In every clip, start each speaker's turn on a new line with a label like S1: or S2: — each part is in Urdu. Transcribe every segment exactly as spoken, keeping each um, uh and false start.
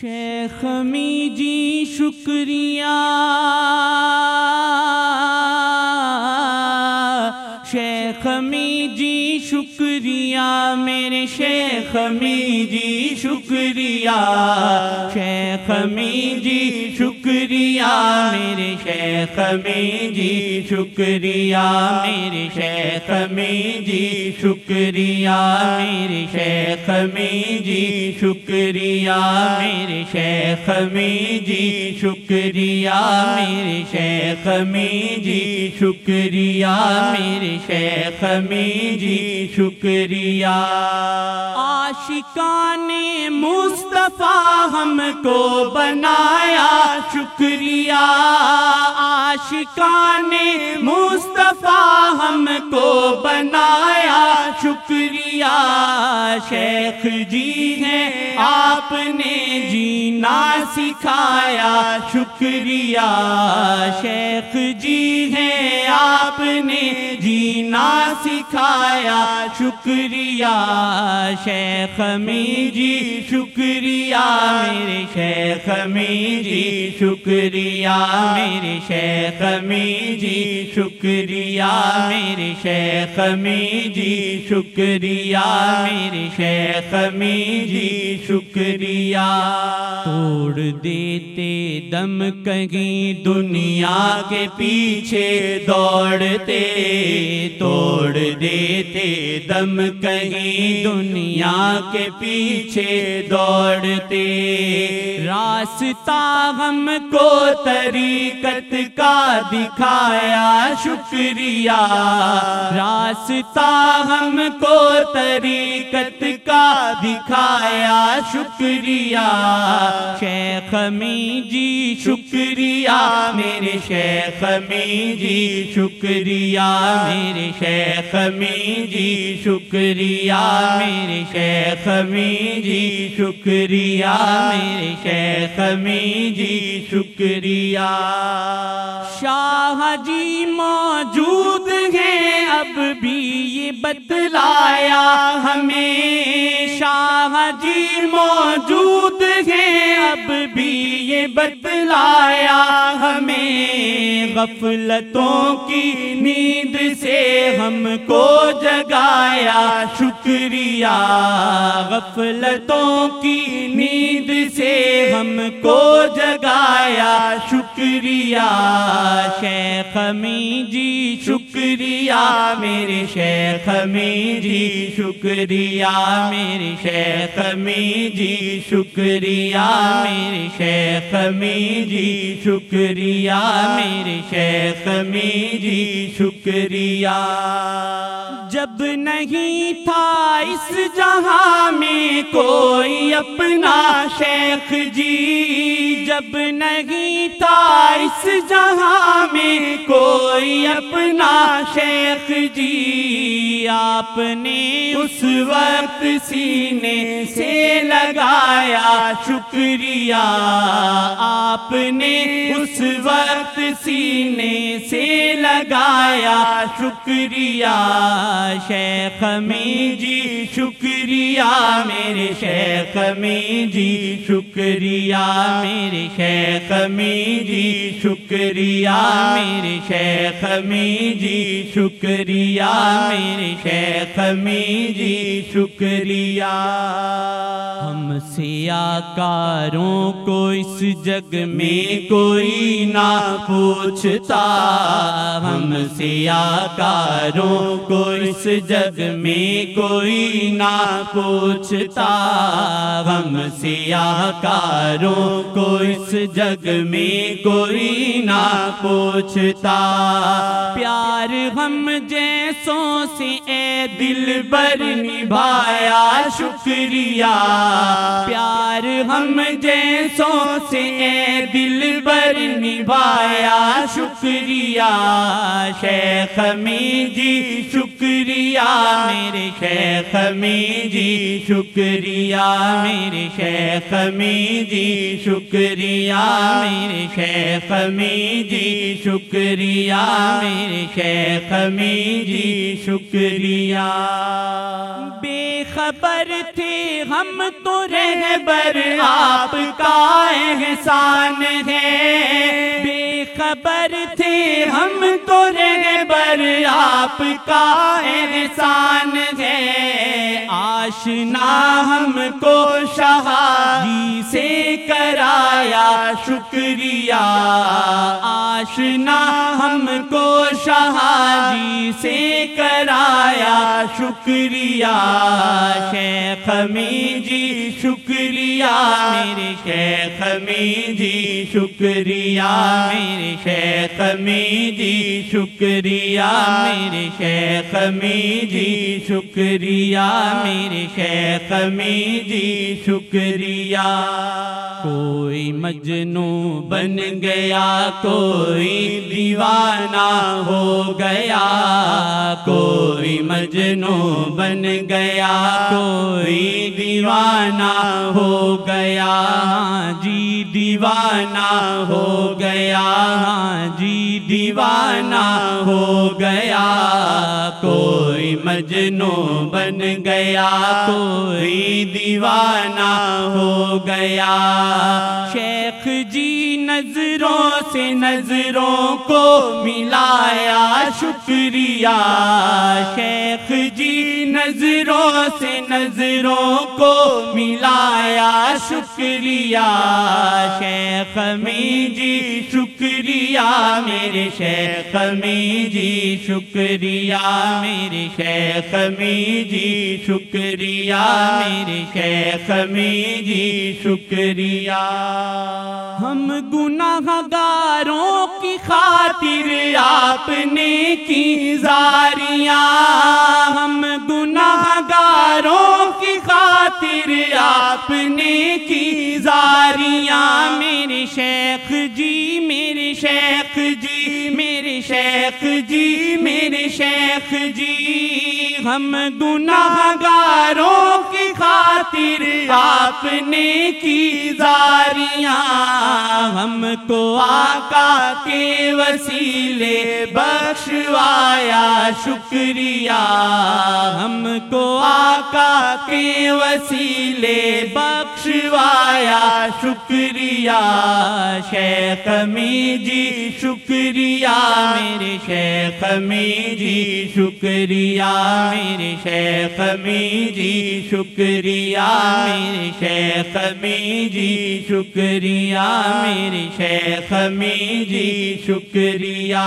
S1: شیخ امی جی شکریہ، شیخ امی جی شکریہ، میرے شیخ امی جی شکریہ، شیخ امی جی شکریہ، میرے شیخ امی جی شکریہ، میرے شیخ امی جی شکریہ، میرے شیخ امی جی شکریہ، میرے شیخ امی جی شکریہ، میرے شیخ امی جی شکریہ، میرے شیخ امی جی شکریہ۔ عاشقان مصطفیٰ ہم کو بنایا شکریہ، عاشقان مصطفیٰ ہم کو بنایا شکریہ، شیخ جی ہیں آپ نے جینا سکھایا شکریہ، شیخ جی ہیں آپ نے جینا سکھایا شکریہ، شیخ امی جی شکریہ، میرے شیخ امی جی شکریہ، میرے شیخ امی جی شکریہ، میرے شیخ امی جی شکریہ، میرے شیخ امی جی شکریہ۔ توڑ دیتے دم کہیں دنیا کے پیچھے دوڑتے، توڑ دیتے دم کہیں دنیا کے پیچھے دوڑتے، راستہ ہم کو طریقت کا دکھایا شکریہ، راستہ ہم کو طریقت کا دکھایا شکریہ، شیخ امی جی شکریہ، میرے شیخ امی جی شکریہ، میرے شیخ امی جی شکریہ، میرے شیخ امی جی شکریہ، میرے شیخ امی جی شکریہ۔ شاہ جی موجود ہیں اب بھی یہ بتلایا ہمیں، شاہ جی موجود ہیں اب بھی یہ بتلایا ہمیں، غفلتوں کی نیند سے ہم کو جگایا شکریہ، غفلتوں کی نیند سے ہم کو جگایا شکریہ، شیخ امی جی شکریہ، میرے شیخ امی جی شکریہ، میرے شیخ امی جی شکریہ، میرے شیخ امی جی شکریہ، میرے شیخ امی جی شکریہ۔ جب نہیں تھا اس جہاں میں کوئی اپنا شیخ جی، جب نہیں تھا اس جہاں میں کوئی اپنا شیخ جی، آپ نے اس وقت سینے سے لگایا شکریہ، آپ نے اس وقت سینے سے لگایا شکریہ، شیخ امی جی شکریہ، میرے شیخ امی جی شکریہ، میرے شیخ امی جی شکریہ، میرے شیخ امی جی شکریہ، میرے شیخ امی جی شکریہ۔ ہم سیاکاروں کو اس جگ میں کوئی نہ پوچھتا، ہم سیاکاروں کو اس جگ میں کوئی نہ پوچھتا، ہم سیاکاروں کو اس جگ میں کوئی نہ پوچھتا، پیار ہم جیسوں سے اے دلبر نبھایا شکریہ، پیار ہم جیسوں سے اے دلبر نبھایا شکریہ، شیخ امی جی شکریہ، میرے شیخ امی جی شکریہ، میرے شیخ امی جی شکریہ، شکریہ میرے شیخ امی جی شکریہ میرے شیخ امی جی شکریہ بے خبر تھے ہم تو رہبر آپ کا احسان ہے بے خبر تھے ہم تو رہبر آپ کا احسان ہے آشنا ہم کو شاہ جی سے کرایا شکریہ آشنا ہم کو شاہ جی سے کرایا شکریہ شیخ امی جی شکریہ میرے شیخ امی جی شکریہ میرے شیخ امی جی شکریہ میرے شیخ امی جی شکریہ میرے شیخ امی جی شکریہ کوئی مجنوں بن گیا کوئی دیوانہ ہو گیا کوئی مجنوں بن گیا کوئی دیوانہ ہو گیا جی دیوانہ ہو گیا جی دیوانہ ہو گیا کوئی مجنوں بن گیا کوئی دیوانہ ہو گیا شیخ جی نظروں سے نظروں کو ملایا شکریہ شیخ جی نظروں سے نظروں کو ملایا شکریہ شیخ امی جی شکریہ میرے شیخ امی جی شکریہ میرے شیخ امی جی شکریہ میرے شیخ امی جی شکریہ ہم گناہ گاروں کی خاطر آپ نے کی زاریاں ہم گناہ گاروں کی خاطر آپ نے کی زاریاں میرے شیخ جی میرے شیخ جی میرے شیخ جی میرے شیخ جی ہم گناہ گاروں کی خاطر آپ نے کی زاریاں ہم کو آقا کے وسیلے بخشوایا شکریہ ہم کو آقا کے وسیلے بخشوایا شکریہ شیخ امی جی شکریہ میرے شیخ امی جی شکریہ میرے شیخ امی جی شکریہ میرے شیخ امی جی شکریہ میرے شیخ امی جی شکریہ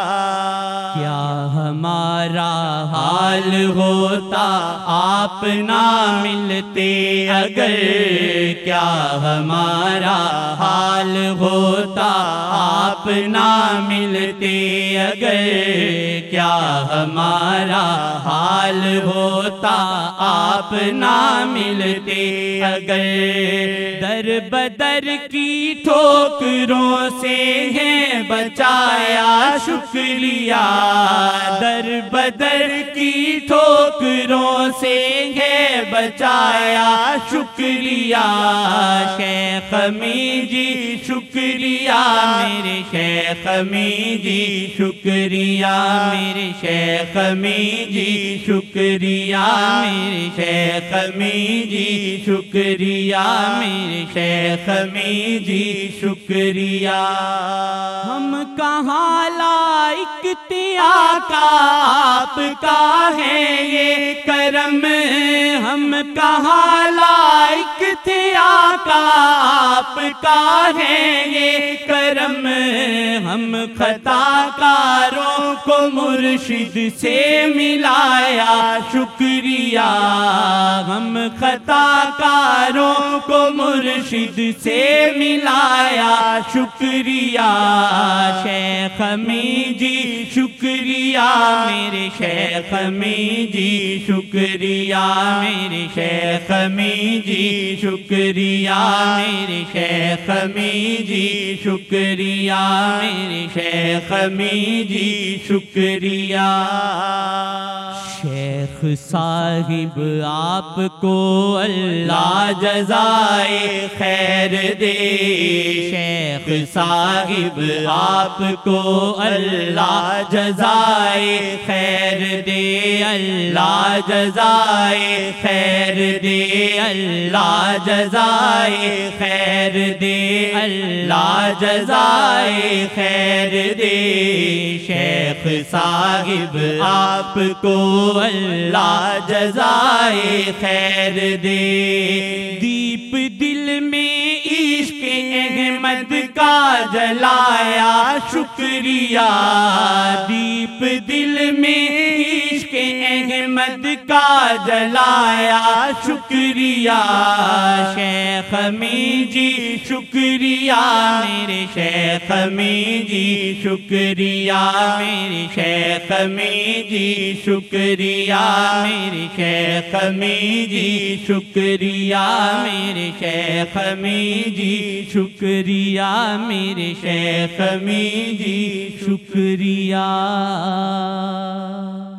S1: کیا ہمارا حال ہوتا آپ نہ ملتے اگر کیا ہمارا حال ہوتا آپ نہ ملتے اگر کیا ہمارا حال ہوتا آپ نہ ملتے اگر در بدر کی ٹھوکروں سے ہے بچایا شکریہ در بدر کی ٹھوکروں سے ہے بچایا شکریہ شیخ امی جی شکریہ میرے شیخ امی جی شکریہ میرے شیخ امی جی شکریہ میرے شیخ امی جی شکریہ میرے شیخ امی جی شکریہ ہم کہاں لائق تھے آقا آپ کا ہے یہ کرم ہم کہاں لائق تھے آقا آپ کا ہے یہ کرم ہم خطا کاروں کو مرشد سے ملایا شکریہ ہم خطا کاروں کو مرشد سے ملایا شکریہ شیخ امی جی شکریہ میرے شیخ امی جی شکریہ میرے شیخ امی جی شکریہ میرے شیخ امی جی شکریہ میرے شیخ امی جی شکریہ شیخ صاحب آپ کو اللہ جزائے خیر خیر دے شیخ صاحب آپ کو اللہ جزائے خیر دے اللہ جزائے خیر دے اللہ جزائے خیر دے اللہ جزائے خیر دے شیخ صاحب آپ کو اللہ جزائے خیر دے دیپ دل میں عشق احمد کا جلایا شکریہ دیپ دل میں عشق احمد کا جلایا شکریہ شیخ امین جی شکریہ میرے شیخ امین جی شکریہ میرے شیخ امین جی شکریہ میرے شیخ امین جی شکریہ میرے شیخ امین جی شکریہ میرے شیخ امین جی شکریہ